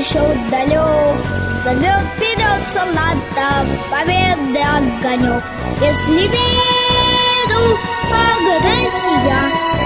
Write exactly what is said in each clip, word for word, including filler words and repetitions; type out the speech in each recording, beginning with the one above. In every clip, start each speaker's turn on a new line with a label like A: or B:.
A: еще далек, зовет вперед солдата победы огонек. Если миру агрессия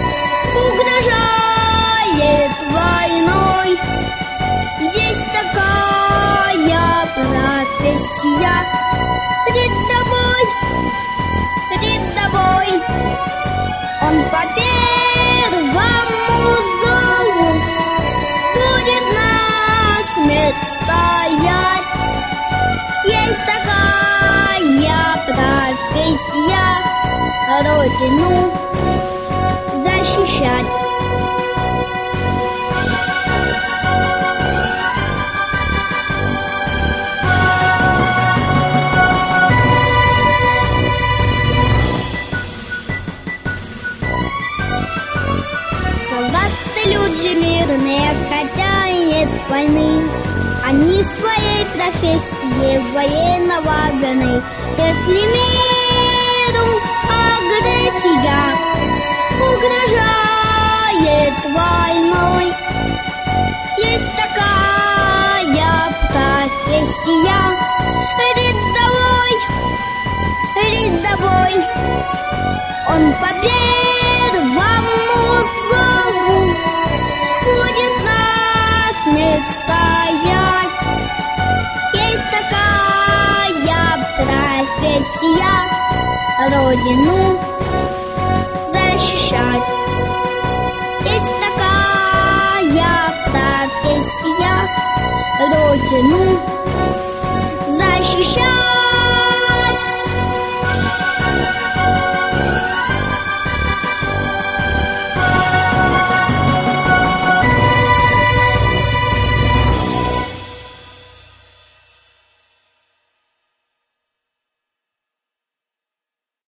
A: угрожает войной, есть такая профессия — рядовой, рядовой. Он по первому зову будет насмерть стоять. Есть такая профессия — Родину защищать. Солдаты люди мирные, хотя и нет войны, они своей профессией военного верны. Если миру агрессия угрожает войной, есть такая профессия — рядовой, рядовой. Он по первому зову будет насмерть стоять. Есть такая профессия — Родину защищать. Есть такая профессия — Родину